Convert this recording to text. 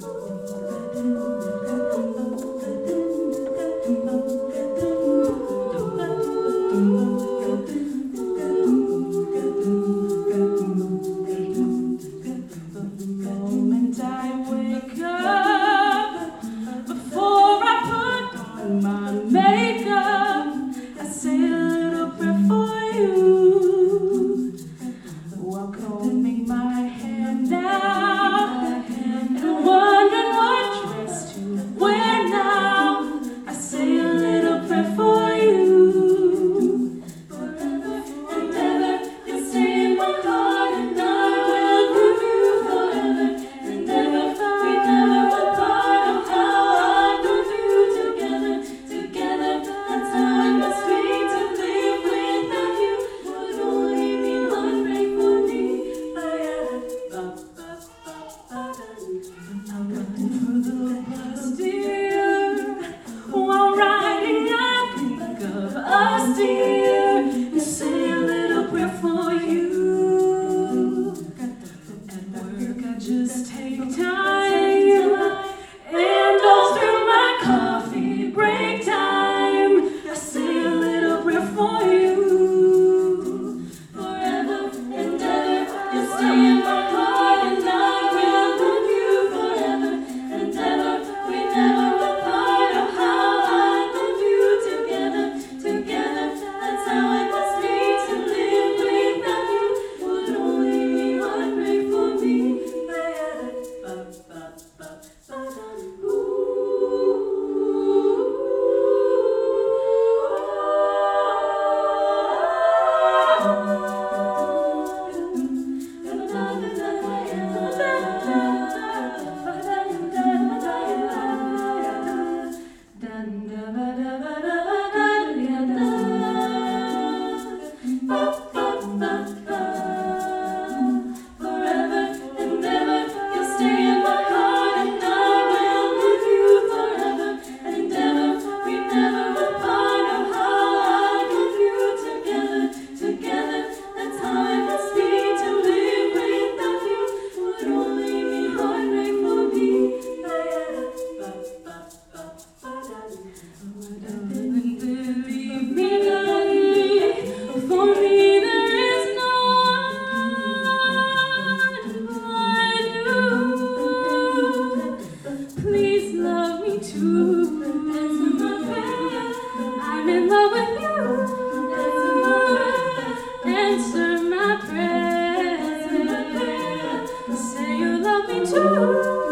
moment I wake up, before I put on my makeup, I say a little prayer for you. While combing my hair now, and wondering what dress to wear now, I say a little prayer for you. Forever and ever, you'll stay in my heart, and I will love you forever and ever. We never were part of how I love you together, together. That's how it must be to live without you. Would only be heartbreak for me. I'm running through the bus, dear. While riding, I think of us, dear, and say a little prayer for you. At work, I just take time, and all through my coffee break time, I say a little prayer for you. Forever and ever, you'll stay in my heart, and I will love you forever and ever. We never were part of how I love you together, together. That's how it must be to live without you. Would only be heartbreak for me. Please love me too. I'm in love with you. Answer my prayer. Say you love me too.